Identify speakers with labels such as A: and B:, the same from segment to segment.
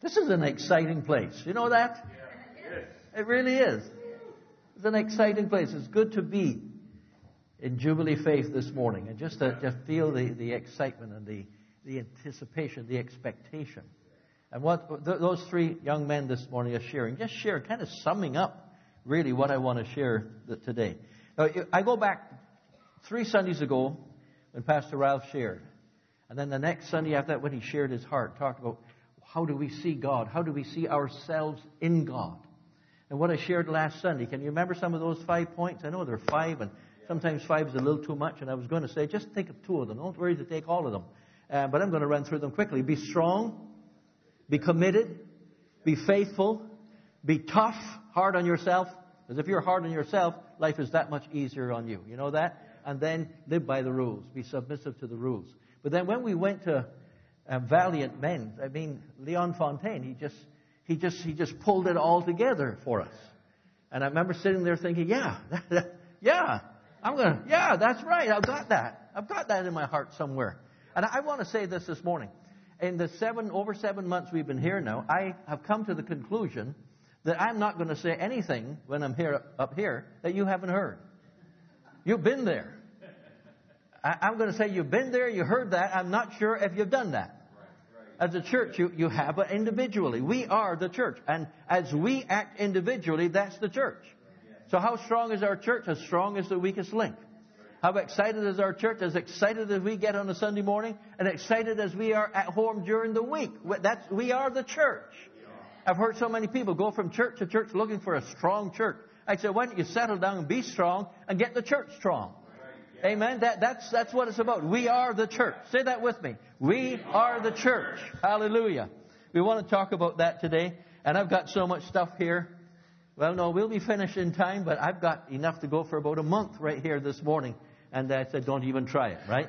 A: This is an exciting place. You know that? It really is. It's an exciting place. It's good to be in Jubilee Faith this morning and just to feel the excitement and the anticipation, the expectation. And what those three young men this morning are sharing, kind of summing up really what I want to share today. Now, I go back 3 Sundays ago when Pastor Ralph shared. And then the next Sunday after that when he shared his heart, talked about how do we see God? How do we see ourselves in God? And what I shared last Sunday, can you remember some of those 5 points? I know there are 5, and sometimes 5 is a little too much. And I was going to say, just think of 2 of them. Don't worry to take all of them. But I'm going to run through them quickly. Be strong. Be committed. Be faithful. Be tough. Hard on yourself. Because if you're hard on yourself, life is that much easier on you. You know that? And then live by the rules. Be submissive to the rules. But then when we went to Valiant Men, I mean, Leon Fontaine, he just pulled it all together for us. And I remember sitting there thinking, that's right. I've got that. I've got that in my heart somewhere. And I want to say this morning. In the over 7 months we've been here now, I have come to the conclusion that I'm not going to say anything when I'm up here that you haven't heard. You've been there. I'm going to say you've been there, you heard that. I'm not sure if you've done that. As a church, you have, but individually. We are the church. And as we act individually, that's the church. So how strong is our church? As strong as the weakest link. How excited is our church? As excited as we get on a Sunday morning and excited as we are at home during the week. We are the church. I've heard so many people go from church to church looking for a strong church. I said, why don't you settle down and be strong and get the church strong? Amen. That's what it's about. We are the church. Say that with me. We are the church. Hallelujah. We want to talk about that today. And I've got so much stuff here. Well, no, we'll be finished in time, but I've got enough to go for about a month right here this morning. And I said, don't even try it, right?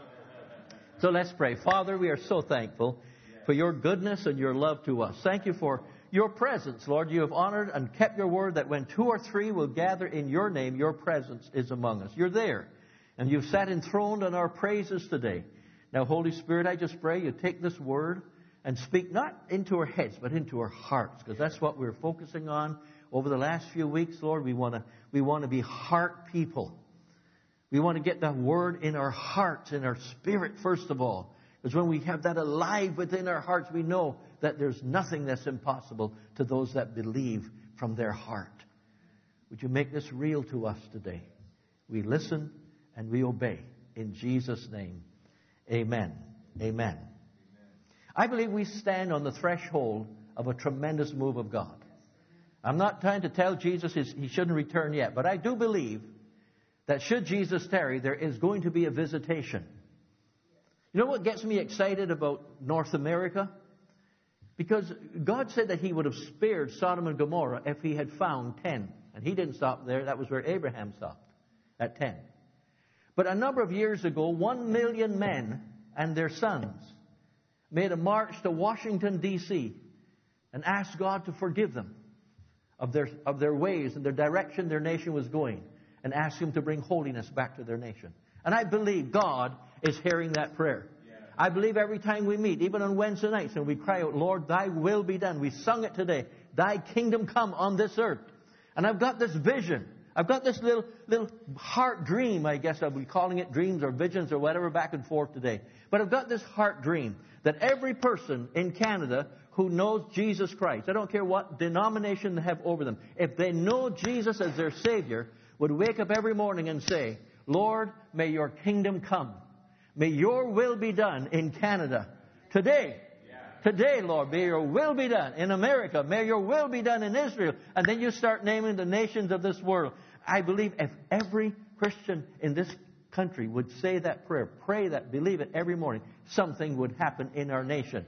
A: So let's pray. Father, we are so thankful for your goodness and your love to us. Thank you for your presence, Lord. You have honored and kept your word that when 2 or 3 will gather in your name, your presence is among us. You're there. And you've sat enthroned on our praises today. Now, Holy Spirit, I just pray you take this word and speak not into our heads, but into our hearts. Because that's what we're focusing on over the last few weeks, Lord. We want to be heart people. We want to get that word in our hearts, in our spirit, first of all. Because when we have that alive within our hearts, we know that there's nothing that's impossible to those that believe from their heart. Would you make this real to us today? We listen and we obey. In Jesus' name, amen. Amen. I believe we stand on the threshold of a tremendous move of God. I'm not trying to tell Jesus he shouldn't return yet, but I do believe that should Jesus tarry, there is going to be a visitation. You know what gets me excited about North America? Because God said that he would have spared Sodom and Gomorrah if he had found 10. And he didn't stop there. That was where Abraham stopped, at 10. But a number of years ago, 1 million men and their sons made a march to Washington, D.C. and asked God to forgive them of their ways and their direction their nation was going, and asked him to bring holiness back to their nation. And I believe God is hearing that prayer. I believe every time we meet, even on Wednesday nights, and we cry out, Lord, thy will be done. We sung it today. Thy kingdom come on this earth. And I've got this vision. I've got this little heart dream, I guess I'll be calling it dreams or visions or whatever, back and forth today. But I've got this heart dream that every person in Canada who knows Jesus Christ, I don't care what denomination they have over them, if they know Jesus as their Savior, would wake up every morning and say, Lord, may your kingdom come. May your will be done in Canada today. Today, Lord, may your will be done in America. May your will be done in Israel. And then you start naming the nations of this world. I believe if every Christian in this country would say that prayer, pray that, believe it every morning, something would happen in our nation.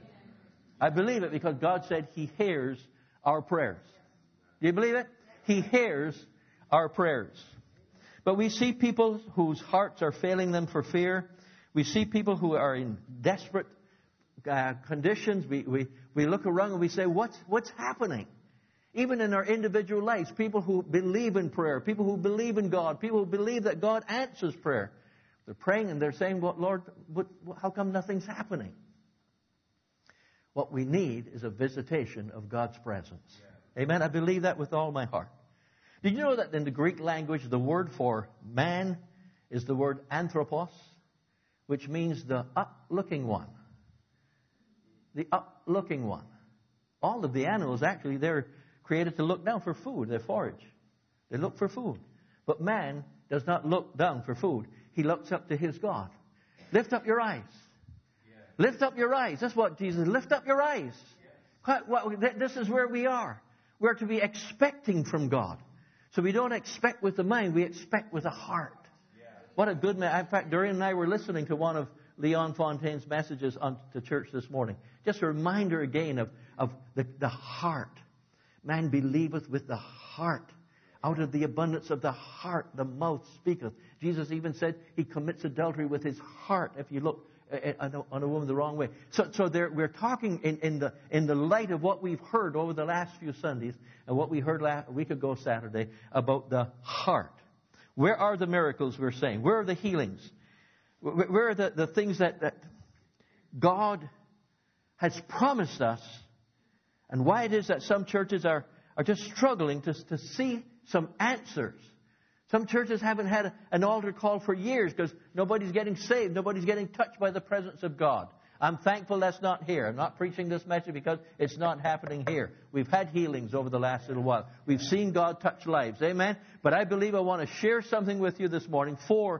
A: I believe it because God said he hears our prayers. Do you believe it? He hears our prayers. But we see people whose hearts are failing them for fear. We see people who are in desperate conditions. We look around and we say, what's happening? Even in our individual lives, people who believe in prayer, people who believe in God, people who believe that God answers prayer. They're praying and they're saying, well, Lord, how come nothing's happening? What we need is a visitation of God's presence. Amen. I believe that with all my heart. Did you know that in the Greek language, the word for man is the word anthropos, which means the up-looking one. The up-looking one. All of the animals, actually, they're created to look down for food. They forage. They look for food. But man does not look down for food. He looks up to his God. Lift up your eyes. Lift up your eyes. That's what Jesus, lift up your eyes. This is where we are. We're to be expecting from God. So we don't expect with the mind, we expect with the heart. What a good man. In fact, Dorian and I were listening to one of Leon Fontaine's messages on to church this morning. Just a reminder again of the heart. Man believeth with the heart. Out of the abundance of the heart, the mouth speaketh. Jesus even said he commits adultery with his heart if you look on a woman the wrong way. So we're talking in the light of what we've heard over the last few Sundays and what we heard a week ago Saturday about the heart. Where are the miracles, we're saying? Where are the healings? Where are the things that God has promised us? And why it is that some churches are just struggling to see some answers. Some churches haven't had an altar call for years because nobody's getting saved. Nobody's getting touched by the presence of God. I'm thankful that's not here. I'm not preaching this message because it's not happening here. We've had healings over the last little while. We've seen God touch lives. Amen? But I believe I want to share something with you this morning. Four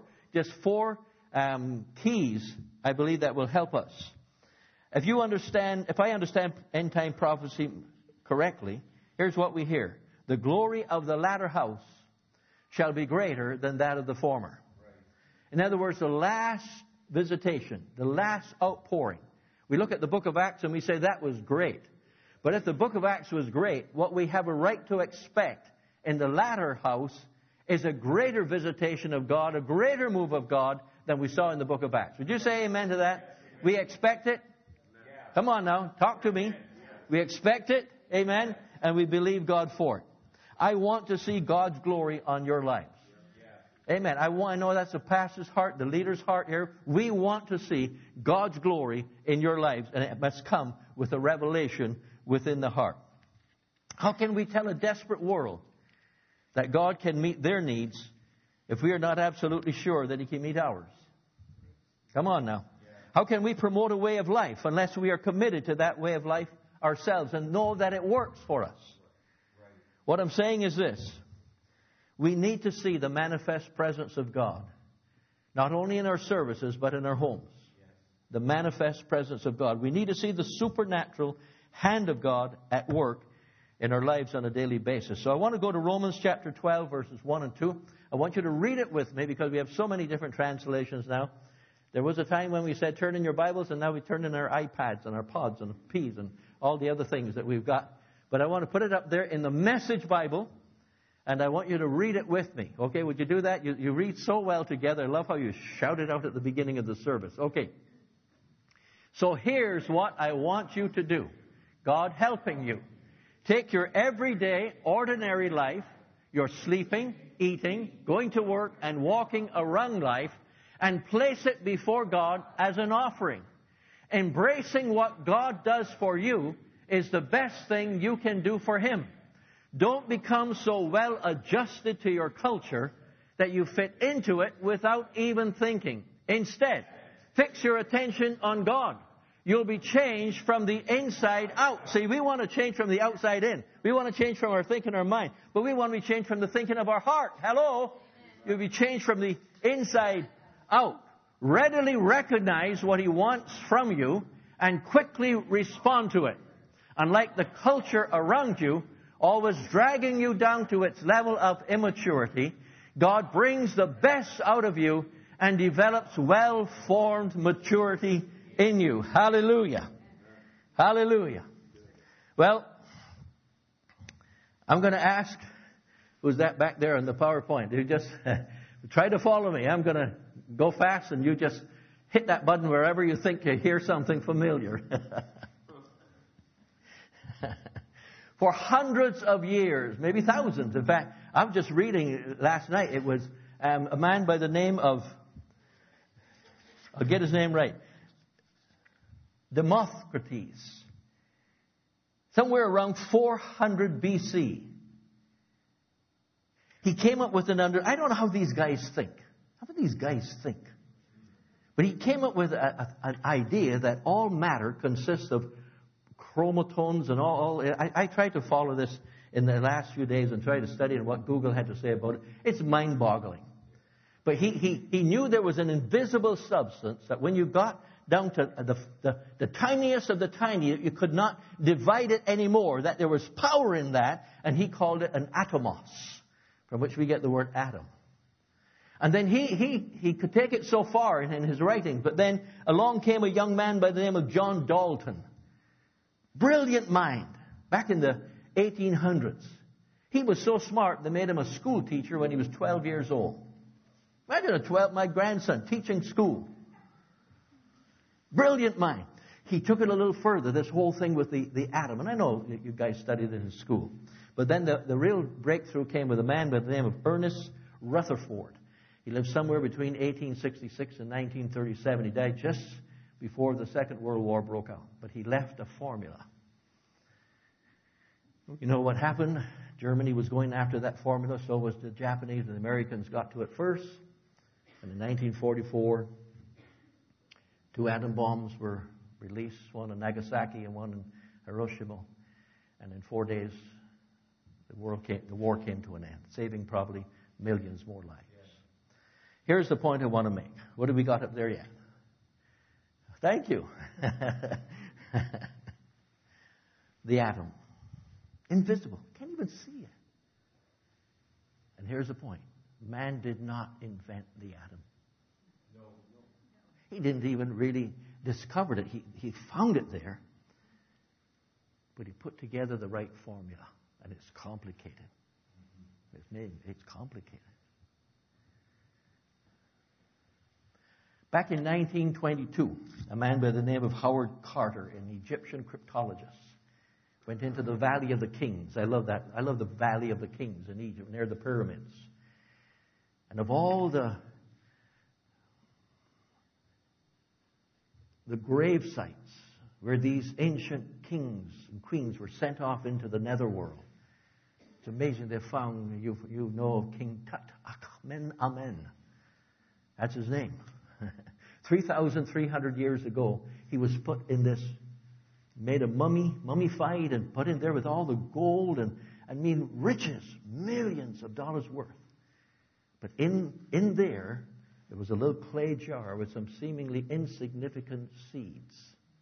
A: keys, I believe, that will help us. If I understand end time prophecy correctly, here's what we hear. The glory of the latter house shall be greater than that of the former. In other words, the last visitation, the last outpouring. We look at the book of Acts and we say that was great. But if the book of Acts was great, what we have a right to expect in the latter house is a greater visitation of God, a greater move of God than we saw in the book of Acts. Would you say amen to that? We expect it? Come on now, talk to me. We expect it, amen, and we believe God for it. I want to see God's glory on your lives. Amen. I know that's the pastor's heart, the leader's heart here. We want to see God's glory in your lives, and it must come with a revelation within the heart. How can we tell a desperate world that God can meet their needs if we are not absolutely sure that He can meet ours? Come on now. How can we promote a way of life unless we are committed to that way of life ourselves and know that it works for us? What I'm saying is this. We need to see the manifest presence of God, not only in our services, but in our homes. The manifest presence of God. We need to see the supernatural hand of God at work in our lives on a daily basis. So I want to go to Romans chapter 12, verses 1 and 2. I want you to read it with me because we have so many different translations now. There was a time when we said turn in your Bibles, and now we turn in our iPads and our pods and Ps and all the other things that we've got. But I want to put it up there in the Message Bible, and I want you to read it with me. Okay, would you do that? You read so well together. I love how you shout it out at the beginning of the service. Okay. So here's what I want you to do. God helping you. Take your everyday, ordinary life, your sleeping, eating, going to work, and walking around life, and place it before God as an offering. Embracing what God does for you is the best thing you can do for Him. Don't become so well adjusted to your culture that you fit into it without even thinking. Instead, fix your attention on God. You'll be changed from the inside out. See, we want to change from the outside in. We want to change from our thinking, our mind. But we want to be changed from the thinking of our heart. Hello? You'll be changed from the inside out. Readily recognize what He wants from you and quickly respond to it. Unlike the culture around you, always dragging you down to its level of immaturity, God brings the best out of you and develops well-formed maturity in you. Hallelujah. Hallelujah. Well, I'm going to ask, who's that back there on the PowerPoint? You just try to follow me. I'm going to go fast and you just hit that button wherever you think you hear something familiar. For hundreds of years, maybe thousands. In fact, I'm just reading last night. It was a man by the name of, I'll get his name right, Democritus. somewhere around 400 BC. He came up with I don't know how these guys think. How do these guys think? But he came up with an idea that all matter consists of chromatones and all. I tried to follow this in the last few days and tried to study what Google had to say about it. It's mind-boggling. But he knew there was an invisible substance that when you got down to the tiniest of the tiny, you could not divide it anymore, that there was power in that, and he called it an atomos, from which we get the word atom. And then he could take it so far in his writings, but then along came a young man by the name of John Dalton. Brilliant mind, back in the 1800s. He was so smart, they made him a school teacher when he was 12 years old. Imagine my grandson teaching school. Brilliant mind. He took it a little further, this whole thing with the atom. And I know you guys studied it in school. But then the real breakthrough came with a man by the name of Ernest Rutherford. He lived somewhere between 1866 and 1937. He died just before the Second World War broke out. But he left a formula. You know what happened? Germany was going after that formula, so was the Japanese, and the Americans got to it first. And in 1944, 2 atom bombs were released, one in Nagasaki and one in Hiroshima. And in 4 days, the war came to an end, saving probably millions more lives. Yes. Here's the point I want to make. What have we got up there yet? Thank you. The atom. Invisible. Can't even see it. And here's the point. Man did not invent the atom. No. He didn't even really discover it. He found it there. But he put together the right formula. And it's complicated. It's complicated. Back in 1922, a man by the name of Howard Carter, an Egyptian cryptologist, went into the Valley of the Kings. I love that. I love the Valley of the Kings in Egypt, near the pyramids. And of all the grave sites where these ancient kings and queens were sent off into the netherworld, it's amazing they found, you know of King Tut-Amen. That's his name. 3,300 years ago, he was put in this, made a mummified and put in there with all the gold and riches, millions of dollars worth. But in there was a little clay jar with some seemingly insignificant seeds.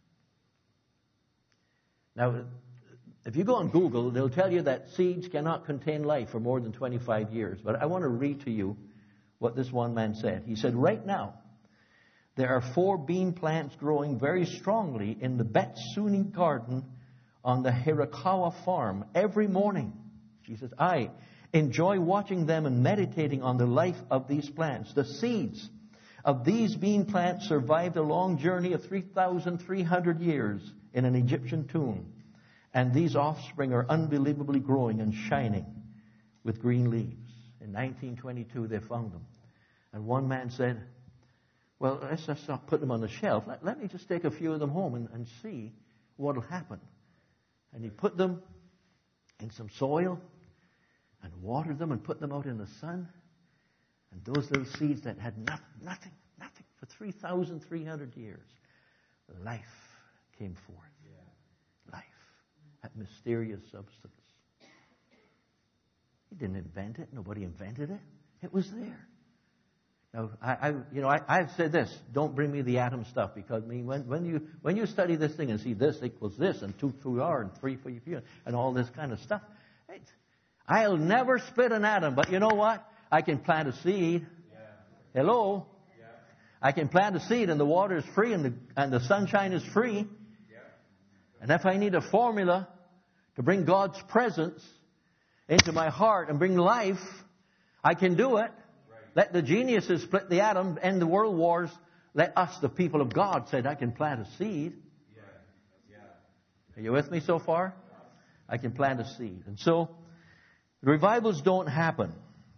A: Now, if you go on Google, they'll tell you that seeds cannot contain life for more than 25 years. But I want to read to you what this one man said. He said, right now, there are 4 bean plants growing very strongly in the Betsuni garden on the Hirakawa farm every morning. She says, I enjoy watching them and meditating on the life of these plants. The seeds of these bean plants survived a long journey of 3,300 years in an Egyptian tomb. And these offspring are unbelievably growing and shining with green leaves. In 1922, they found them. And one man said, well, let's just not put them on the shelf. Let me just take a few of them home and see what will happen. And he put them in some soil and watered them and put them out in the sun. And those little seeds that had nothing for 3,300 years, life came forth. Yeah. Life, that mysterious substance. He didn't invent it. Nobody invented it. It was there. Now, I've said this: don't bring me the atom stuff, because when you study this thing and see this equals this and 2 for R and 3 for you and all this kind of stuff, I'll never split an atom. But you know what? I can plant a seed. Yeah. Hello. Yeah. I can plant a seed, and the water is free, and the sunshine is free. Yeah. And if I need a formula to bring God's presence into my heart and bring life, I can do it. Let the geniuses split the atom, end the world wars. Let us, the people of God, say, I can plant a seed. Yeah. Yeah. Are you with me so far? I can plant a seed. And so, revivals don't happen.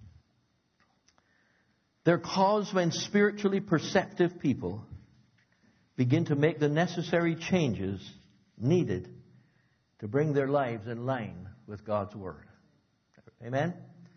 A: They're caused when spiritually perceptive people begin to make the necessary changes needed to bring their lives in line with God's Word. Amen?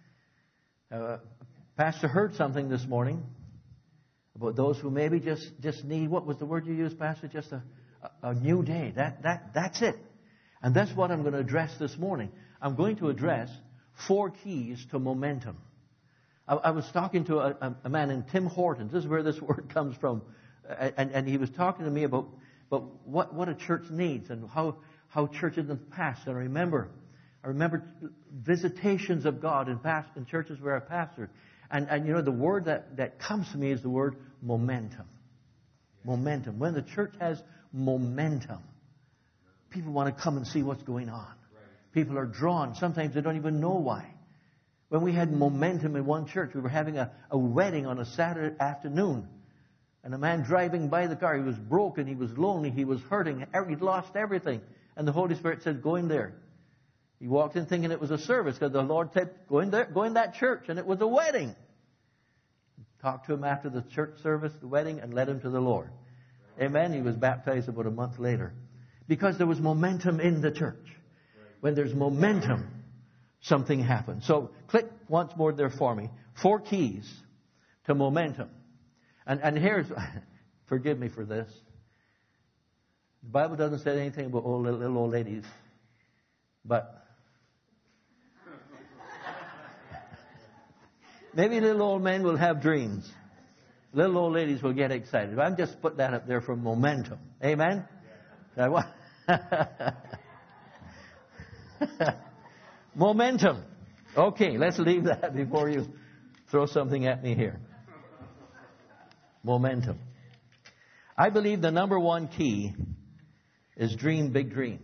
A: Pastor heard something this morning about those who maybe just need, what was the word you used, Pastor? Just a new day. That's it. And that's what I'm going to address this morning. I'm going to address 4 keys to momentum. I was talking to a man in Tim Hortons. This is where this word comes from. And he was talking to me about what a church needs and how churches in the past. And I remember visitations of God in churches where I pastored. And you know, the word that comes to me is the word momentum. Momentum. When the church has momentum, people want to come and see what's going on. People are drawn. Sometimes they don't even know why. When we had momentum in one church, we were having a wedding on a Saturday afternoon. And a man driving by the car, he was broken, he was lonely, he was hurting, he'd lost everything. And the Holy Spirit said, go in there. He walked in thinking it was a service because the Lord said, go in there, go in that church. And it was a wedding. Talked to him after the church service, the wedding, and led him to the Lord. Amen. He was baptized about a month later. Because there was momentum in the church. When there's momentum, something happens. So click once more there for me. 4 keys to momentum. And here's, forgive me for this. The Bible doesn't say anything about little old ladies. But maybe little old men will have dreams. Little old ladies will get excited. I'm just put that up there for momentum. Amen? Momentum. Okay, let's leave that before you throw something at me here. Momentum. I believe the number 1 key is dream big dreams.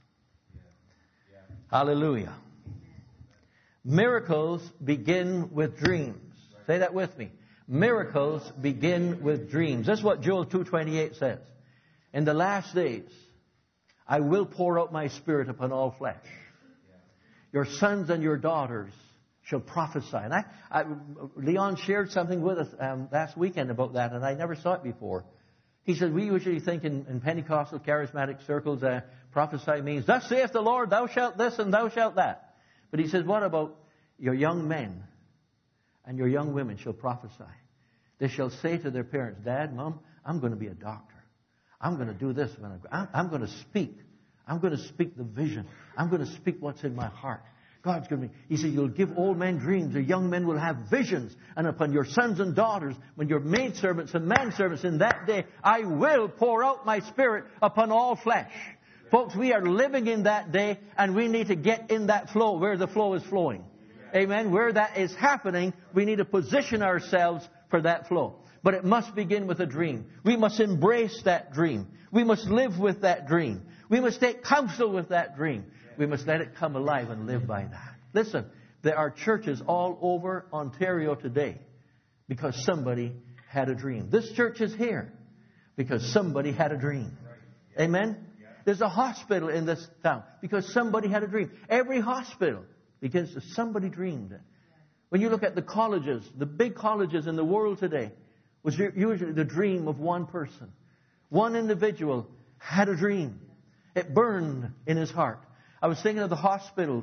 A: Hallelujah. Miracles begin with dreams. Say that with me. Miracles begin with dreams. That's what Joel 2:28 says. In the last days, I will pour out my Spirit upon all flesh. Your sons and your daughters shall prophesy. And Leon shared something with us last weekend about that, and I never saw it before. He said, we usually think in Pentecostal charismatic circles, prophesy means, thus saith the Lord, thou shalt this and thou shalt that. But he says, what about your young men and your young women shall prophesy? They shall say to their parents, Dad, Mom, I'm going to be a doctor. I'm going to do this. I'm going to speak. I'm going to speak the vision. I'm going to speak what's in my heart. God's going to be. He said, you'll give old men dreams. The young men will have visions. And upon your sons and daughters, when your maidservants and manservants in that day, I will pour out my Spirit upon all flesh. Folks, we are living in that day, and we need to get in that flow where the flow is flowing. Amen. Where that is happening, we need to position ourselves for that flow. But it must begin with a dream. We must embrace that dream. We must live with that dream. We must take counsel with that dream. We must let it come alive and live by that. Listen, there are churches all over Ontario today because somebody had a dream. This church is here because somebody had a dream. Amen? There's a hospital in this town because somebody had a dream. Every hospital begins to somebody dreamed it. When you look at the colleges, the big colleges in the world today, was usually the dream of one person. One individual had a dream. It burned in his heart. I was thinking of the hospitals.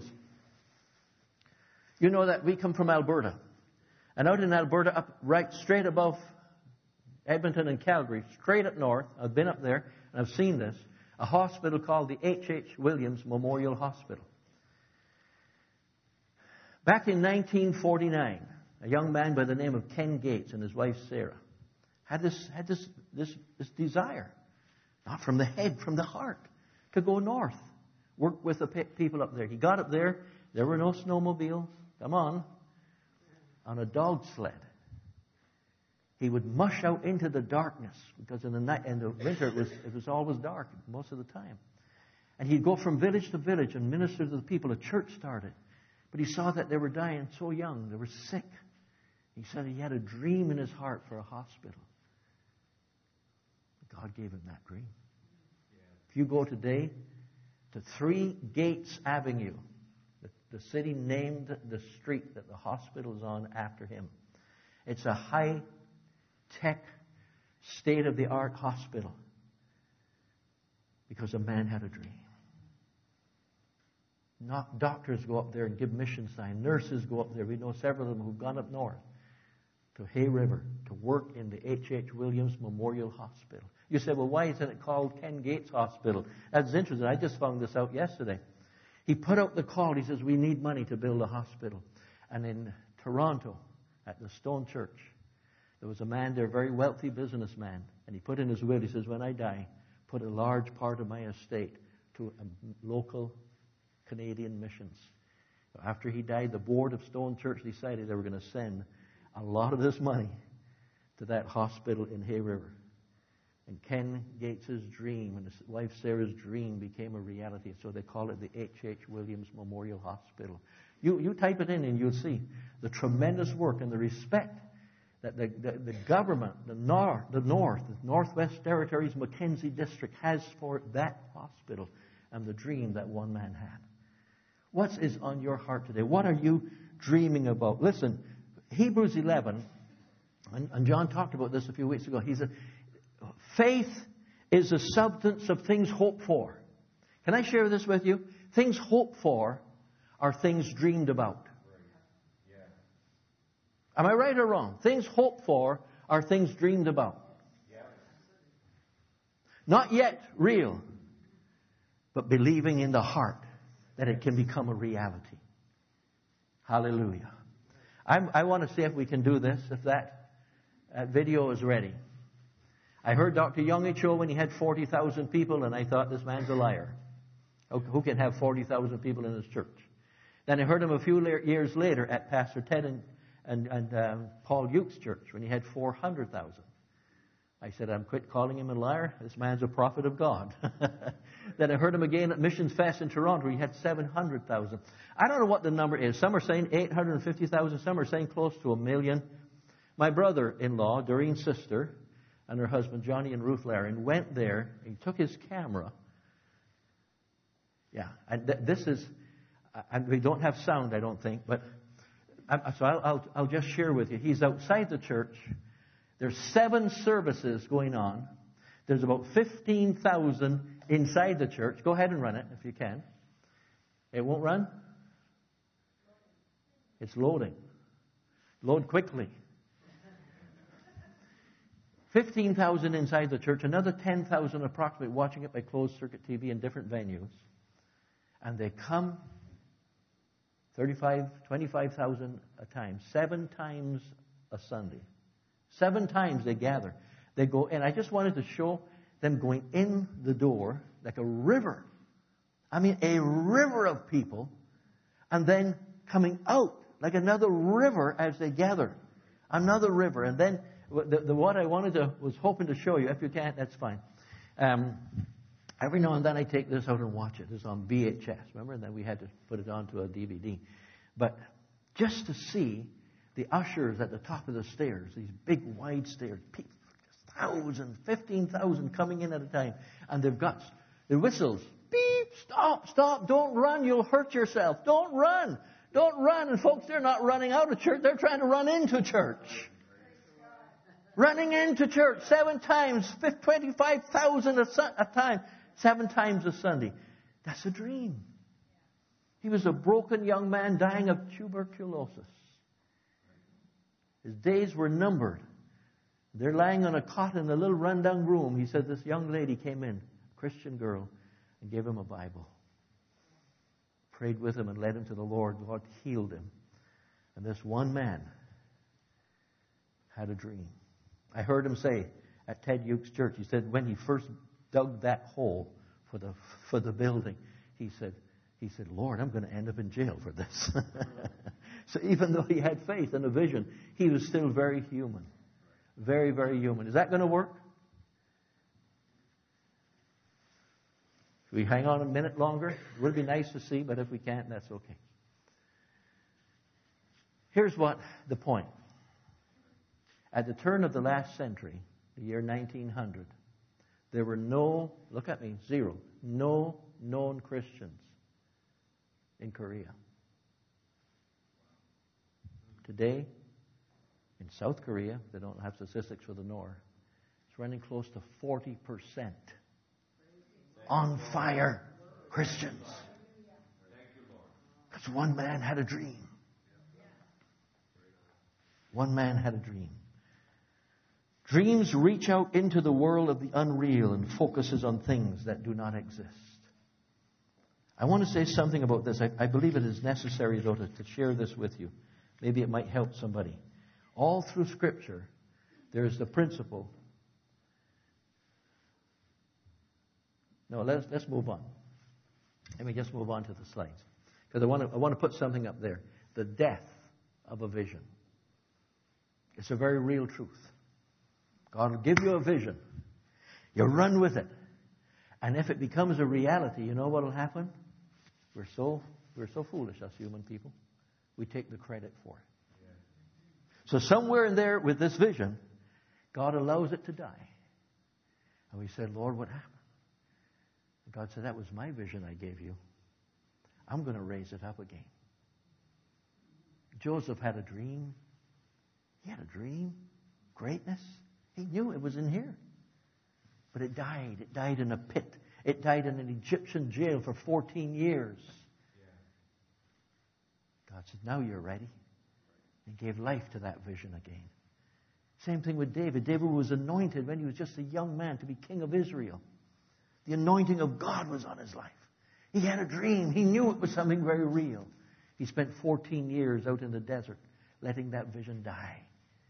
A: You know that we come from Alberta. And out in Alberta, up right straight above Edmonton and Calgary, straight up north, I've been up there and I've seen this, a hospital called the H.H. Williams Memorial Hospital. Back in 1949, a young man by the name of Ken Gates and his wife Sarah had this desire, not from the head, from the heart, to go north, work with the people up there. He got up there. There were no snowmobiles. Come on a dog sled. He would mush out into the darkness because in the night, in the winter, it was always dark most of the time. And he'd go from village to village and minister to the people. A church started. But he saw that they were dying so young. They were sick. He said he had a dream in his heart for a hospital. God gave him that dream. If you go today to 3 Gates Avenue, the city named the street that the hospital is on after him. It's a high-tech, state-of-the-art hospital because a man had a dream. Doctors go up there and give mission sign. Nurses go up there. We know several of them who've gone up north to Hay River to work in the H.H. Williams Memorial Hospital. You say, well, why isn't it called Ken Gates Hospital? That's interesting. I just found this out yesterday. He put out the call. He says, we need money to build a hospital. And in Toronto, at the Stone Church, there was a man there, a very wealthy businessman. And he put in his will, he says, when I die, put a large part of my estate to local Canadian missions. After he died, the board of Stone Church decided they were going to send a lot of this money to that hospital in Hay River. And Ken Gates' dream and his wife Sarah's dream became a reality. So they call it the H.H. Williams Memorial Hospital. You type it in and you'll see the tremendous work and the respect that the government, the Northwest Territories Mackenzie District has for that hospital and the dream that one man had. What is on your heart today? What are you dreaming about? Listen, Hebrews 11, and John talked about this a few weeks ago. He said, faith is the substance of things hoped for. Can I share this with you? Things hoped for are things dreamed about. Am I right or wrong? Things hoped for are things dreamed about. Not yet real, but believing in the heart that it can become a reality. Hallelujah. I want to see if we can do this, if that video is ready. I heard Dr. Youngich show when he had 40,000 people, and I thought, this man's a liar. Who can have 40,000 people in his church? Then I heard him a few years later at Pastor Ted and Paul Uke's church when he had 400,000. I said, I'm quit calling him a liar. This man's a prophet of God. Then I heard him again at Missions Fest in Toronto where he had 700,000. I don't know what the number is. Some are saying 850,000. Some are saying close to 1 million. My brother-in-law, Doreen's sister, and her husband, Johnny and Ruth Larian, went there. He took his camera. Yeah, and this is, and we don't have sound, I don't think, but so I'll just share with you. He's outside the church. There's 7 services going on. There's about 15,000 inside the church. Go ahead and run it if you can. It won't run? It's loading. Load quickly. 15,000 inside the church. Another 10,000 approximately watching it by closed circuit TV in different venues. And they come 25,000 a time. 7 times a Sunday. 7 times they gather. They go in. I just wanted to show them going in the door like a river. I mean, a river of people. And then coming out like another river as they gather. Another river. And then what I was hoping to show you. If you can't, that's fine. Every now and then I take this out and watch it. It's on VHS. Remember? And then we had to put it onto a DVD. But just to see the ushers at the top of the stairs, these big wide stairs, 1,000, 15,000 coming in at a time. And they've got the whistles. Beep, stop, don't run, you'll hurt yourself. Don't run. And folks, they're not running out of church, they're trying to run into church. Running into church 7 times, 25,000 a time, 7 times a Sunday. That's a dream. He was a broken young man dying of tuberculosis. His days were numbered. They're lying on a cot in a little rundown room. He said this young lady came in, a Christian girl, and gave him a Bible. Prayed with him and led him to the Lord. God healed him. And this one man had a dream. I heard him say at Ted Uke's church, he said when he first dug that hole for the building, he said, Lord, I'm going to end up in jail for this. So even though he had faith and a vision, he was still very human. Very, very human. Is that going to work? Should we hang on a minute longer? It would be nice to see, but if we can't, that's okay. Here's what the point. At the turn of the last century, the year 1900, there were no known Christians in Korea. Today, in South Korea, they don't have statistics for the North, it's running close to 40% on fire Christians. So one man had a dream. One man had a dream. Dreams reach out into the world of the unreal and focuses on things that do not exist. I want to say something about this. I believe it is necessary, though, to share this with you. Maybe it might help somebody. All through Scripture, there is the principle. No, let's move on. Let me just move on to the slides. Because I want to put something up there. The death of a vision. It's a very real truth. God will give you a vision. You run with it. And if it becomes a reality, you know what will happen? We're so foolish, us human people. We take the credit for it. So somewhere in there with this vision, God allows it to die. And we said, Lord, what happened? And God said, that was my vision I gave you. I'm going to raise it up again. Joseph had a dream. He had a dream. Greatness. He knew it was in here. But it died. It died in a pit. It died in an Egyptian jail for 14 years. God said, now you're ready. And gave life to that vision again. Same thing with David. David was anointed when he was just a young man to be king of Israel. The anointing of God was on his life. He had a dream. He knew it was something very real. He spent 14 years out in the desert letting that vision die.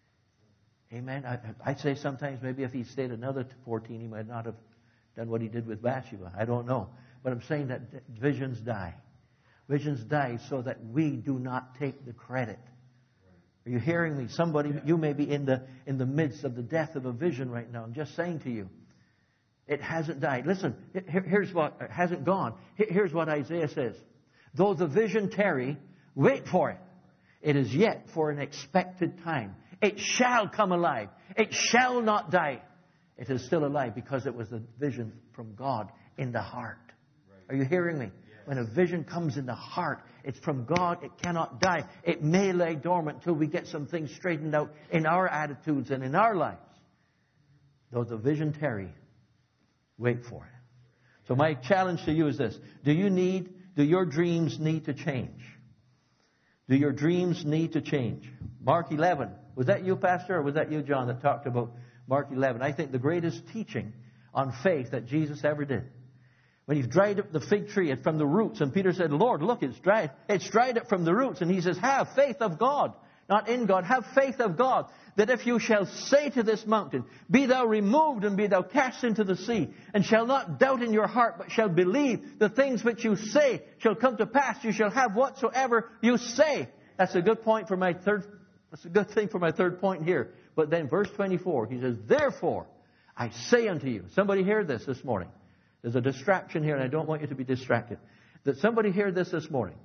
A: Amen. I'd say sometimes maybe if he stayed another 14, he might not have done what he did with Bathsheba. I don't know. But I'm saying that visions die. Visions die so that we do not take the credit. Are you hearing me? Somebody, you may be in the midst of the death of a vision right now. I'm just saying to you, it hasn't died. Listen, here's what hasn't gone. Here's what Isaiah says. Though the vision tarry, wait for it. It is yet for an expected time. It shall come alive. It shall not die. It is still alive because it was the vision from God in the heart. Are you hearing me? Yes. When a vision comes in the heart, it's from God. It cannot die. It may lay dormant until we get some things straightened out in our attitudes and in our lives. Though the vision tarry, wait for it. So my challenge to you is this. Do your dreams need to change? Do your dreams need to change? Mark 11. Was that you, Pastor, or was that you, John, that talked about Mark 11? I think the greatest teaching on faith that Jesus ever did. When he dried up the fig tree from the roots, and Peter said, Lord, look, it's dried. It's dried up from the roots. And he says, have faith of God, not in God. Have faith of God, that if you shall say to this mountain, be thou removed and be thou cast into the sea, and shall not doubt in your heart, but shall believe the things which you say shall come to pass, you shall have whatsoever you say. That's a good point for my third. That's a good thing for my third point here. But then verse 24, he says, therefore, I say unto you. Somebody hear this morning. There's a distraction here, and I don't want you to be distracted. That somebody hear this morning.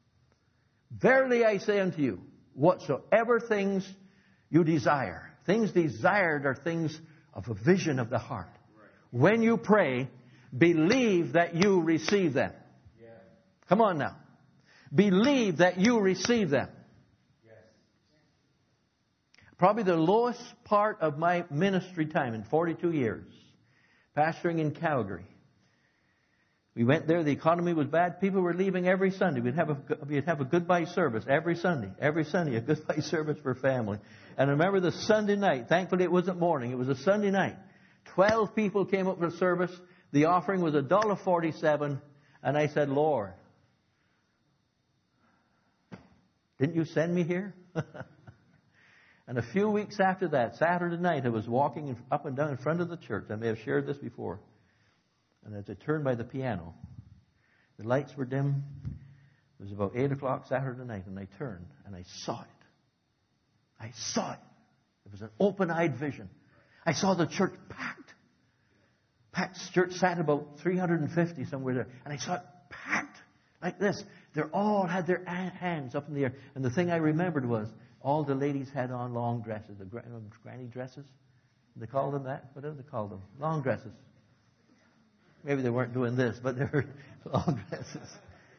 A: Verily I say unto you, whatsoever things you desire. Things desired are things of a vision of the heart. When you pray, believe that you receive them. Come on now. Believe that you receive them. Probably the lowest part of my ministry time in 42 years, pastoring in Calgary. We went there. The economy was bad. People were leaving every Sunday. We'd have a goodbye service every Sunday. Every Sunday, a goodbye service for family. And I remember the Sunday night. Thankfully, it wasn't morning. It was a Sunday night. 12 people came up for service. The offering was $1.47. And I said, Lord, didn't you send me here? And a few weeks after that, Saturday night, I was walking up and down in front of the church. I may have shared this before. And as I turned by the piano, the lights were dim. It was about 8 o'clock Saturday night, and I turned, and I saw it. I saw it. It was an open-eyed vision. I saw the church packed. Packed. Church sat about 350 somewhere there. And I saw it packed like this. They all had their hands up in the air. And the thing I remembered was all the ladies had on long dresses, the granny dresses. They called them that? What do they call them? Long dresses. Maybe they weren't doing this, but they were long dresses.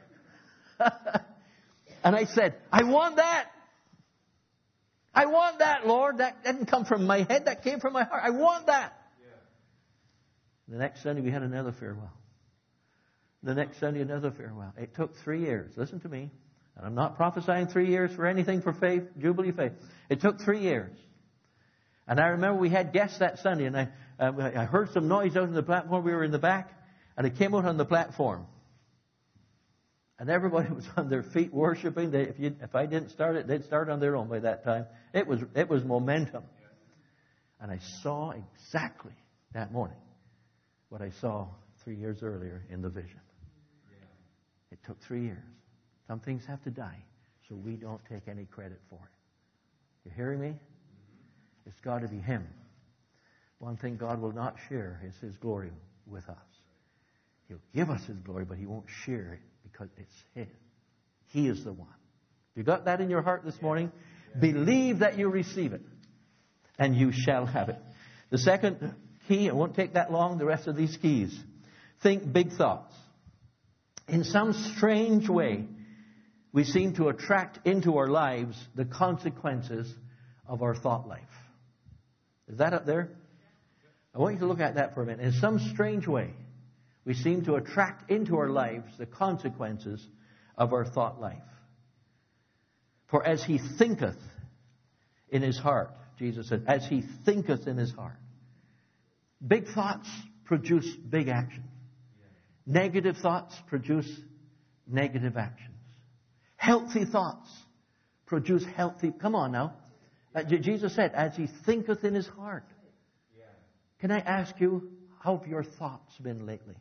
A: And I said, I want that. I want that, Lord. That didn't come from my head. That came from my heart. I want that. Yeah. The next Sunday, we had another farewell. The next Sunday, another farewell. It took 3 years. Listen to me. And I'm not prophesying 3 years for anything for faith, Jubilee faith. It took 3 years. And I remember we had guests that Sunday, and I heard some noise out on the platform. We were in the back, and it came out on the platform. And everybody was on their feet worshiping. If I didn't start it, they'd start on their own by that time. It was momentum. And I saw exactly that morning what I saw 3 years earlier in the vision. It took 3 years. Some things have to die so we don't take any credit for it. You hearing me? It's got to be Him. One thing God will not share is His glory with us. He'll give us His glory, but He won't share it because it's His. He is the one. You got that in your heart this morning? Believe that you receive it, and you shall have it. The second key, it won't take that long, the rest of these keys. Think big thoughts. In some strange way, we seem to attract into our lives the consequences of our thought life. Is that up there? I want you to look at that for a minute. In some strange way, we seem to attract into our lives the consequences of our thought life. For as he thinketh in his heart, Jesus said, as he thinketh in his heart. Big thoughts produce big action. Negative thoughts produce negative actions. Healthy thoughts produce healthy... Come on now. Jesus said, as he thinketh in his heart. Can I ask you, how have your thoughts been lately?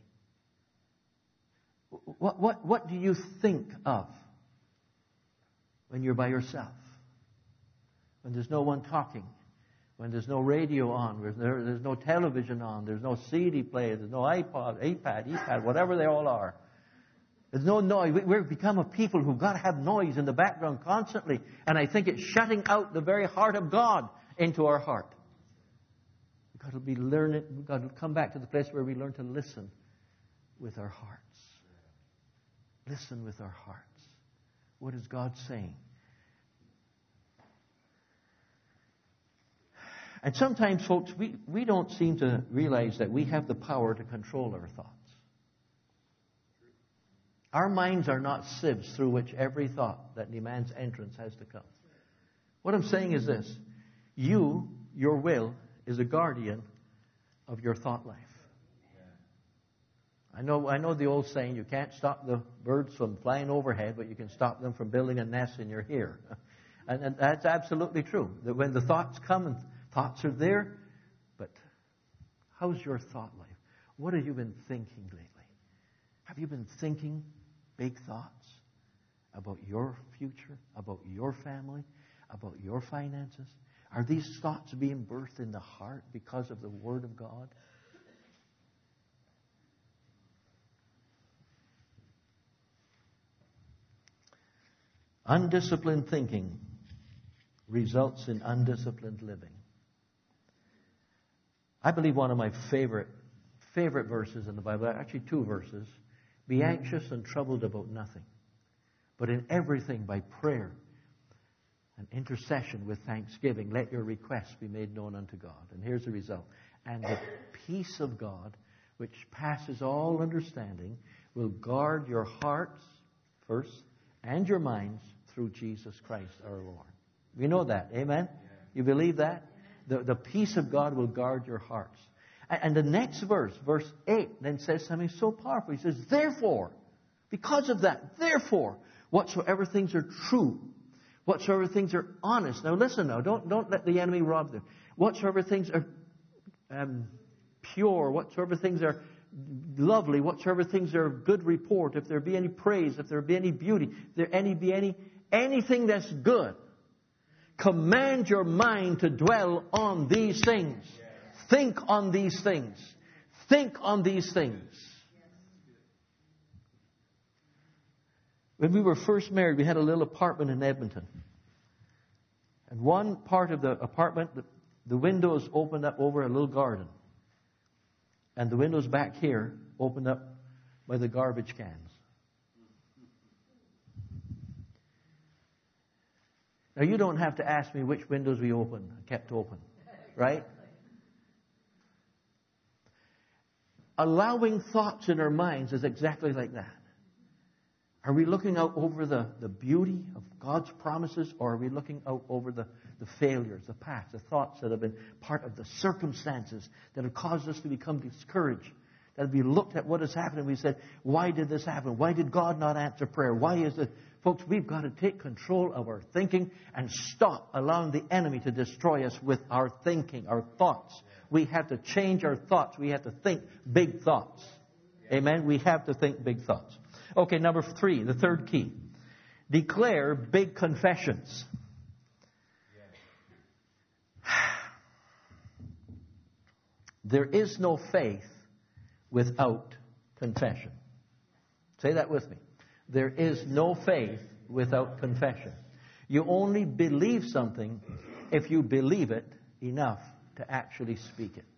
A: What do you think of when you're by yourself? When there's no one talking? When there's no radio on? When there's no television on? There's no CD player? There's no iPad, whatever they all are. There's no noise. We've become a people who've got to have noise in the background constantly. And I think it's shutting out the very heart of God into our heart. We've got to be learning. We've got to come back to the place where we learn to listen with our hearts. Listen with our hearts. What is God saying? And sometimes, folks, we don't seem to realize that we have the power to control our thoughts. Our minds are not sieves through which every thought that demands entrance has to come. What I'm saying is this. Your will, is a guardian of your thought life. I know the old saying, you can't stop the birds from flying overhead, but you can stop them from building a nest in your ear. And that's absolutely true. That when the thoughts come, and thoughts are there, but how's your thought life? What have you been thinking lately? Have you been thinking big thoughts about your future, about your family, about your finances? Are these thoughts being birthed in the heart because of the Word of God? Undisciplined thinking results in undisciplined living. I believe one of my favorite verses in the Bible, actually two verses, be anxious and troubled about nothing, but in everything by prayer and intercession with thanksgiving, let your requests be made known unto God. And here's the result. And the peace of God, which passes all understanding, will guard your hearts first and your minds through Jesus Christ our Lord. We know that. Amen? You believe that? The peace of God will guard your hearts. And the next verse, verse 8, then says something so powerful. He says, therefore, because of that, therefore, whatsoever things are true, whatsoever things are honest. Now listen now, don't let the enemy rob them. Whatsoever things are pure, whatsoever things are lovely, whatsoever things are of good report, if there be any praise, if there be any beauty, if there be anything that's good, command your mind to dwell on these things. Think on these things. Think on these things. When we were first married, we had a little apartment in Edmonton. And one part of the apartment, the windows opened up over a little garden. And the windows back here opened up by the garbage cans. Now, you don't have to ask me which windows we kept open, right? Allowing thoughts in our minds is exactly like that. Are we looking out over the beauty of God's promises, or are we looking out over the failures, the past, the thoughts that have been part of the circumstances that have caused us to become discouraged? That we looked at what has happened and we said, why did this happen? Why did God not answer prayer? Why is it? Folks, we've got to take control of our thinking and stop allowing the enemy to destroy us with our thinking, our thoughts. We have to change our thoughts. We have to think big thoughts. Amen? We have to think big thoughts. Okay, number 3, the third key. Declare big confessions. There is no faith without confession. Say that with me. There is no faith without confession. You only believe something if you believe it enough to actually speak it.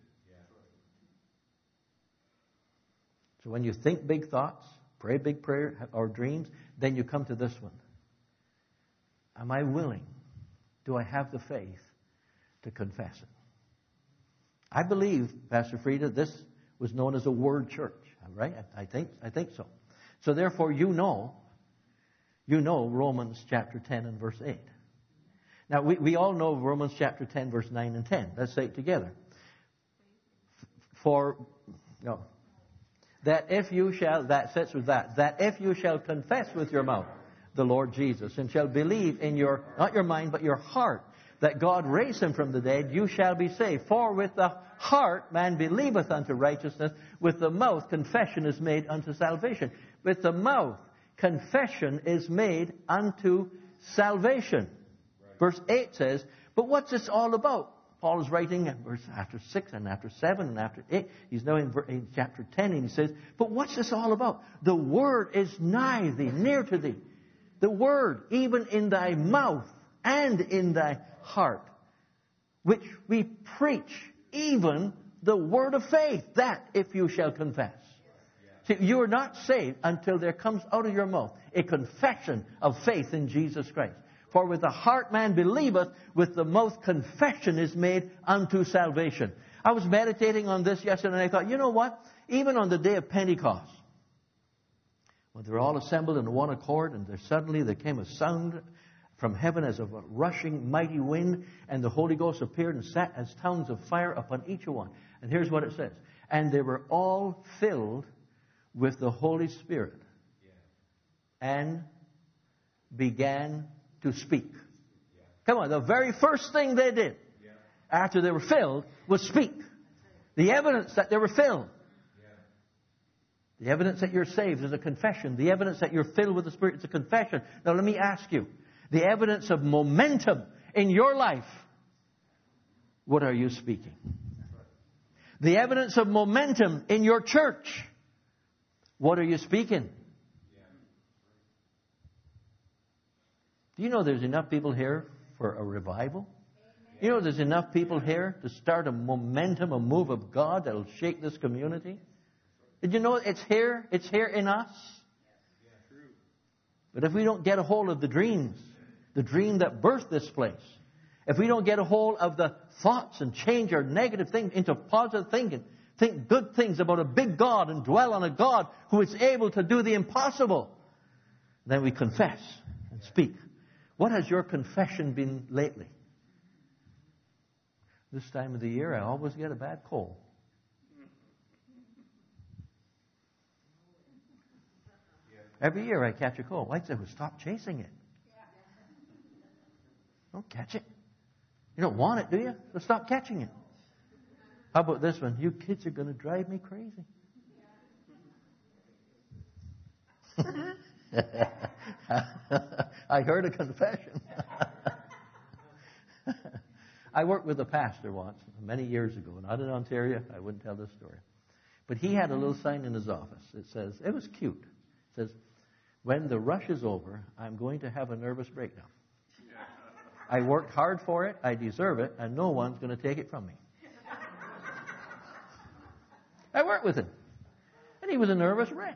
A: So when you think big thoughts, pray big prayer or dreams, then you come to this one. Am I willing? Do I have the faith to confess it? I believe, Pastor Frieda, this was known as a word church, right? I think so. So therefore, you know Romans chapter 10 and verse 8. Now, we all know Romans chapter 10, verse 9 and 10. Let's say it together. That if you shall confess with your mouth the Lord Jesus, and shall believe in your, not your mind, but your heart, that God raised him from the dead, you shall be saved. For with the heart man believeth unto righteousness, with the mouth confession is made unto salvation. With the mouth confession is made unto salvation. Right. Verse 8 says, but what's this all about? Paul is writing in verse after 6 and after 7 and after 8. He's now in chapter 10 and he says, but what's this all about? The word is nigh thee, near to thee. The word, even in thy mouth and in thy heart, which we preach, even the word of faith, that if you shall confess. See, you are not saved until there comes out of your mouth a confession of faith in Jesus Christ. For with the heart man believeth, with the mouth confession is made unto salvation. I was meditating on this yesterday and I thought, you know what? Even on the day of Pentecost, when they were all assembled in one accord, and suddenly there came a sound from heaven as of a rushing mighty wind, and the Holy Ghost appeared and sat as tongues of fire upon each one. And here's what it says. And they were all filled with the Holy Spirit and began to speak. Come on, the very first thing they did after they were filled was speak. The evidence that they were filled. The evidence that you're saved is a confession. The evidence that you're filled with the Spirit is a confession. Now let me ask you, the evidence of momentum in your life, what are you speaking? The evidence of momentum in your church, what are you speaking? Do you know there's enough people here for a revival? You know there's enough people here to start a momentum, a move of God that will shake this community? Did you know it's here? It's here in us. But if we don't get a hold of the dreams, the dream that birthed this place, if we don't get a hold of the thoughts and change our negative things into positive thinking, think good things about a big God and dwell on a God who is able to do the impossible, then we confess and speak. What has your confession been lately? This time of the year, I always get a bad cold. Every year I catch a cold. I'd say, well, stop chasing it. Don't catch it. You don't want it, do you? So stop catching it. How about this one? You kids are going to drive me crazy. I heard a confession. I worked with a pastor once, many years ago, not in Ontario. I wouldn't tell this story. But he had a little sign in his office. It says, it was cute. It says, when the rush is over, I'm going to have a nervous breakdown. I worked hard for it, I deserve it, and no one's going to take it from me. I worked with him. And he was a nervous wreck.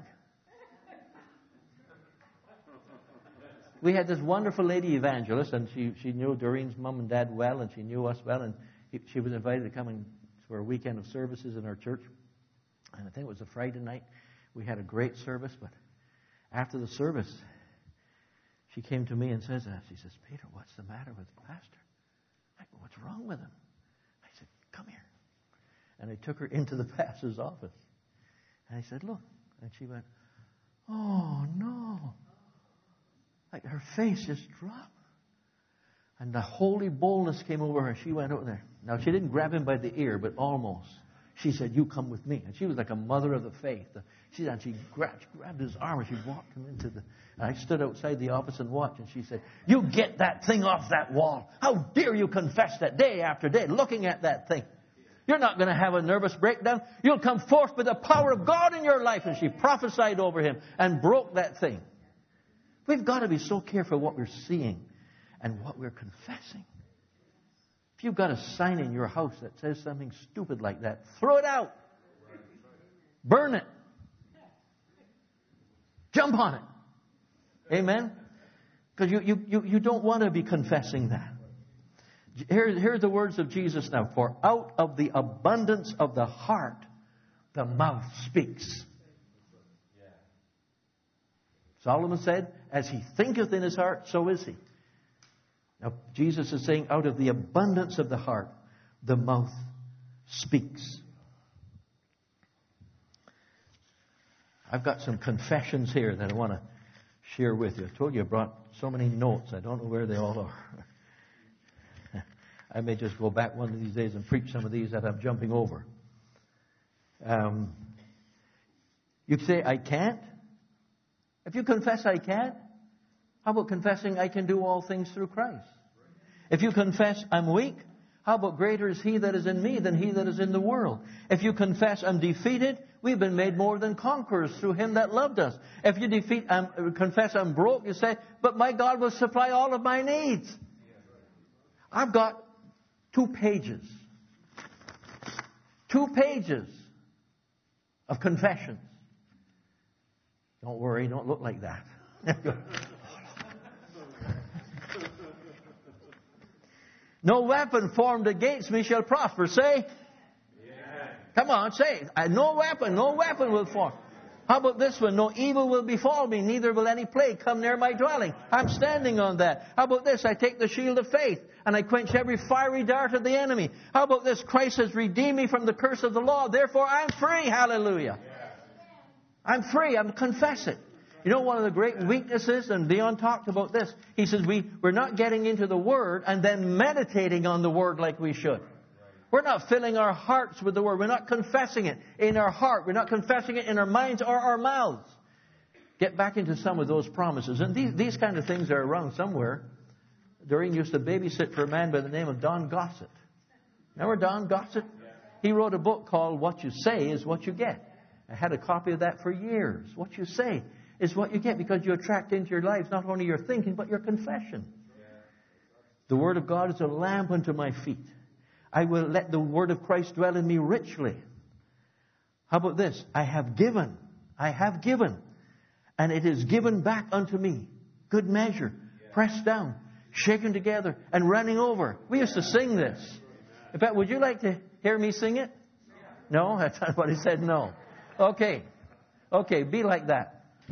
A: We had this wonderful lady evangelist, and she knew Doreen's mom and dad well, and she knew us well, and she was invited to come in for a weekend of services in our church. And I think it was a Friday night. We had a great service, but After the service, she came to me and says, she says, Peter, what's the matter with the pastor? I go, what's wrong with him? I said, come here. And I took her into the pastor's office. And I said, look. And she went, oh, no. Like her face just dropped. And the holy boldness came over her. She went over there. Now, she didn't grab him by the ear, but almost. She said, you come with me. And she was like a mother of the faith. She grabbed his arm and she walked him into the... And I stood outside the office and watched. And she said, you get that thing off that wall. How dare you confess that day after day, looking at that thing. You're not going to have a nervous breakdown. You'll come forth with the power of God in your life. And she prophesied over him and broke that thing. We've got to be so careful what we're seeing and what we're confessing. If you've got a sign in your house that says something stupid like that, throw it out. Burn it. Jump on it. Amen? Because you don't want to be confessing that. Here are the words of Jesus now. For out of the abundance of the heart, the mouth speaks. Solomon said, as he thinketh in his heart, so is he. Now, Jesus is saying, out of the abundance of the heart, the mouth speaks. I've got some confessions here that I want to share with you. I told you I brought so many notes. I don't know where they all are. I may just go back one of these days and preach some of these that I'm jumping over. You say, I can't? If you confess I can't, how about confessing I can do all things through Christ? If you confess I'm weak, how about greater is He that is in me than he that is in the world? If you confess I'm defeated, we've been made more than conquerors through Him that loved us. If you confess I'm broke, you say, but my God will supply all of my needs. I've got 2 pages. 2 pages of confessions. Don't worry, don't look like that. No weapon formed against me shall prosper. Say, yeah. Come on, say, no weapon will form. How about this one? No evil will befall me, neither will any plague come near my dwelling. I'm standing on that. How about this? I take the shield of faith and I quench every fiery dart of the enemy. How about this? Christ has redeemed me from the curse of the law. Therefore, I'm free. Hallelujah. Yeah. I'm free. I'm confess it. You know, one of the great weaknesses, and Dion talked about this, he says we're not getting into the Word and then meditating on the Word like we should. We're not filling our hearts with the Word. We're not confessing it in our heart. We're not confessing it in our minds or our mouths. Get back into some of those promises. And these kind of things are around somewhere. Doreen used to babysit for a man by the name of Don Gossett. Remember Don Gossett? He wrote a book called What You Say Is What You Get. I had a copy of that for years. What you say is what you get, because you attract into your lives not only your thinking, but your confession. The Word of God is a lamp unto my feet. I will let the Word of Christ dwell in me richly. How about this? I have given, and it is given back unto me. Good measure, pressed down, shaken together, and running over. We used to sing this. In fact, would you like to hear me sing it? No? That's not what he said, no. Okay, be like that.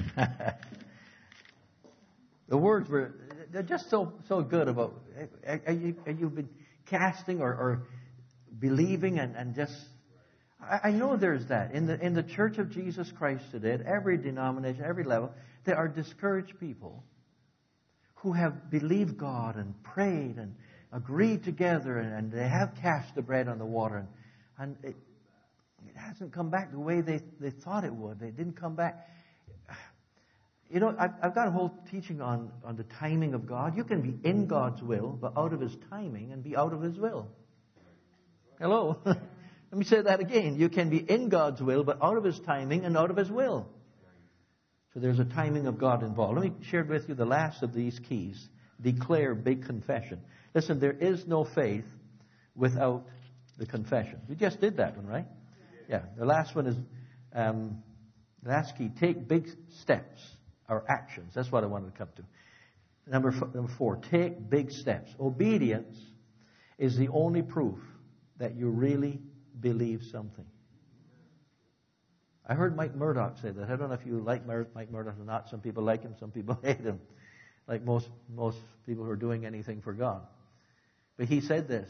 A: The words they're just so good about, have you been casting or believing and just, I know there's that. In the Church of Jesus Christ today, at every denomination, every level, there are discouraged people who have believed God and prayed and agreed together and they have cast the bread on the water and it hasn't come back the way they thought it would. They didn't come back. You know, I've got a whole teaching on the timing of God. You can be in God's will, but out of His timing and be out of His will. Hello? Let me say that again. You can be in God's will, but out of His timing and out of His will. So there's a timing of God involved. Let me share with you the last of these keys. Declare big confession. Listen, there is no faith without the confession. We just did that one, right? Yeah. The last one is, the last key, take big steps or actions. That's what I wanted to come to. Number 4, take big steps. Obedience is the only proof that you really believe something. I heard Mike Murdoch say that. I don't know if you like Mike Murdoch or not. Some people like him, some people hate him, like most people who are doing anything for God. But he said this.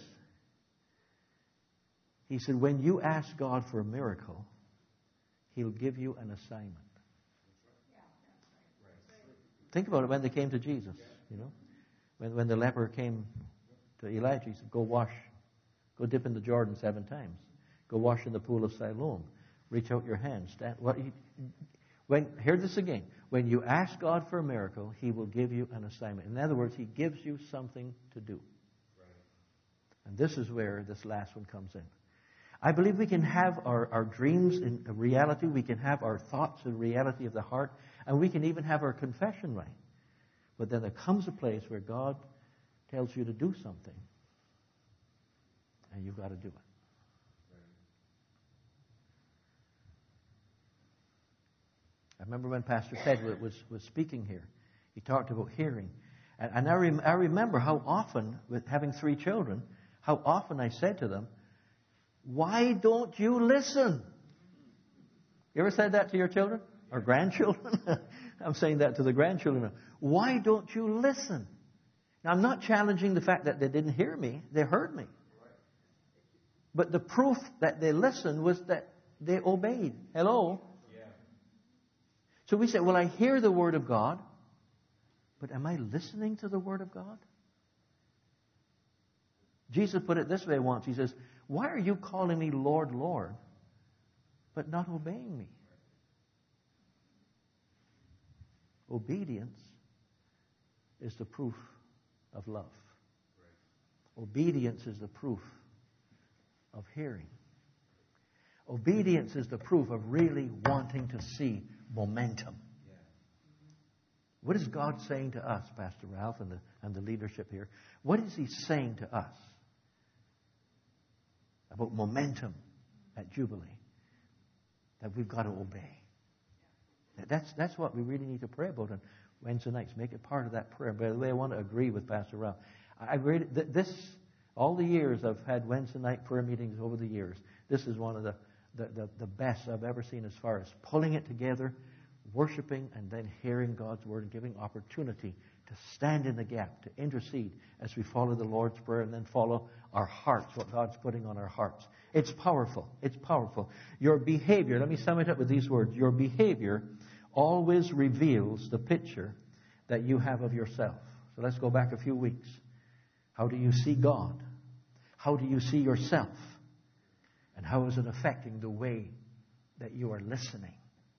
A: He said, when you ask God for a miracle, He'll give you an assignment. Think about it when they came to Jesus, you know. When the leper came to Elijah, he said, go dip in the Jordan 7 times. Go wash in the pool of Siloam. Reach out your hand. Hear this again. When you ask God for a miracle, He will give you an assignment. In other words, He gives you something to do. And this is where this last one comes in. I believe we can have our dreams in reality. We can have our thoughts in reality of the heart. And we can even have our confession right. But then there comes a place where God tells you to do something. And you've got to do it. I remember when Pastor Ted was speaking here. He talked about hearing. And I remember how often, with having 3 children, how often I said to them, why don't you listen? You ever said that to your children or grandchildren? I'm saying that to the grandchildren. Why don't you listen? Now, I'm not challenging the fact that they didn't hear me. They heard me. But the proof that they listened was that they obeyed. Hello? Yeah. So we say, well, I hear the Word of God, but am I listening to the Word of God? Jesus put it this way once. He says, why are you calling me Lord, Lord, but not obeying me? Obedience is the proof of love. Obedience is the proof of hearing. Obedience is the proof of really wanting to see momentum. What is God saying to us, Pastor Ralph and the leadership here? What is He saying to us about momentum at Jubilee? That we've got to obey. That's what we really need to pray about on Wednesday nights. Make it part of that prayer. By the way, I want to agree with Pastor Ralph. All the years I've had Wednesday night prayer meetings over the years, this is one of the best I've ever seen as far as pulling it together, worshiping, and then hearing God's Word and giving opportunity to stand in the gap, to intercede as we follow the Lord's Prayer and then follow our hearts, what God's putting on our hearts. It's powerful. It's powerful. Your behavior, let me sum it up with these words. Your behavior always reveals the picture that you have of yourself. So let's go back a few weeks. How do you see God? How do you see yourself? And how is it affecting the way that you are listening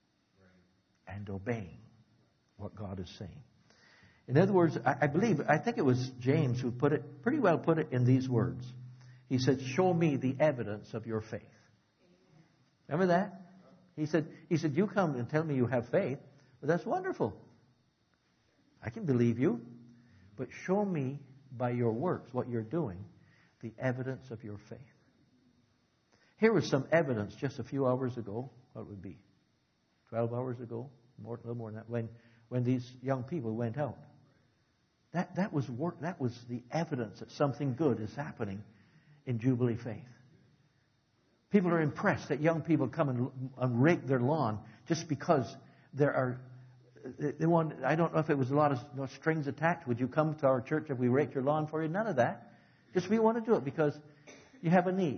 A: and obeying what God is saying? In other words, I think it was James who put it in these words. He said, show me the evidence of your faith. Remember that? He said, you come and tell me you have faith. Well, that's wonderful. I can believe you. But show me by your works, what you're doing, the evidence of your faith. Here was some evidence just a few hours ago. What would it be? 12 hours ago? A little more than that. When these young people went out. That was work. That was the evidence that something good is happening in Jubilee Faith. People are impressed that young people come and rake their lawn just because they want. I don't know if it was a lot of strings attached. Would you come to our church if we rake your lawn for you? None of that. Just we want to do it because you have a need.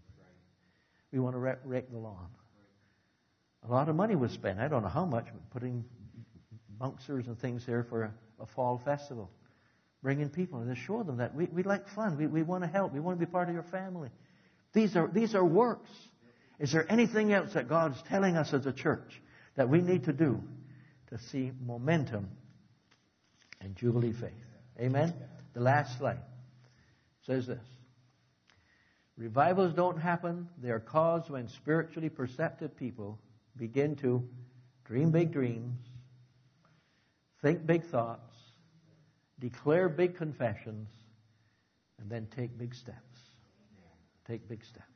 A: We want to rake the lawn. A lot of money was spent. I don't know how much, putting bunkers and things there for a fall festival. Bringing people and to show them that we like fun. We want to help. We want to be part of your family. These are works. Is there anything else that God's telling us as a church that we need to do to see momentum in Jubilee Faith? Amen? The last slide says this. Revivals don't happen. They are caused when spiritually perceptive people begin to dream big dreams, think big thoughts, declare big confessions, and then take big steps. Take big steps.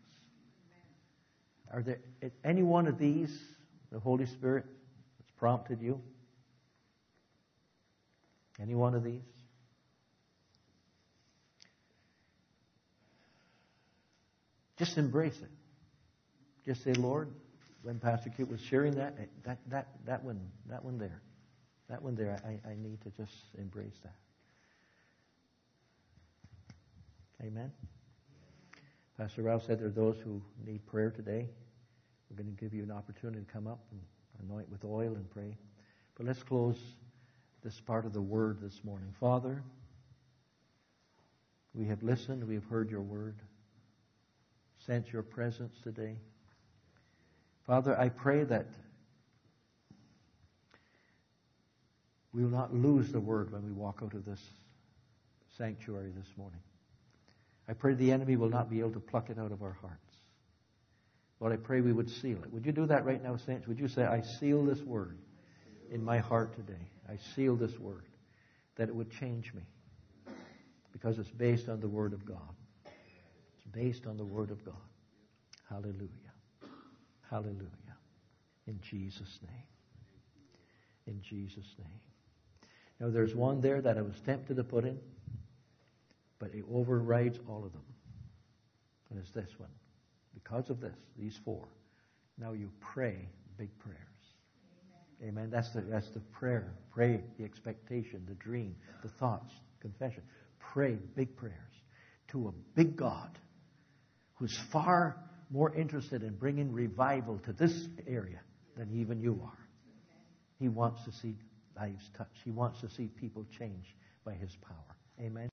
A: Are there any one of these, the Holy Spirit, that's prompted you? Any one of these? Just embrace it. Just say, Lord, when Pastor Q was sharing that one there, I need to just embrace that. Amen. Pastor Ralph said there are those who need prayer today. We're going to give you an opportunity to come up and anoint with oil and pray. But let's close this part of the Word this morning. Father, we have listened, we have heard your Word, sensed your presence today. Father, I pray that we will not lose the Word when we walk out of this sanctuary this morning. I pray the enemy will not be able to pluck it out of our hearts. Lord, I pray we would seal it. Would you do that right now, saints? Would you say, I seal this Word in my heart today. I seal this Word, that it would change me, because it's based on the Word of God. It's based on the Word of God. Hallelujah. Hallelujah. In Jesus' name. In Jesus' name. Now, there's one there that I was tempted to put in, but it overrides all of them. And it's this one. Because of this, these four, now you pray big prayers. Amen. That's the prayer. Pray the expectation, the dream, the thoughts, confession. Pray big prayers to a big God who's far more interested in bringing revival to this area than even you are. He wants to see lives touched. He wants to see people changed by His power. Amen.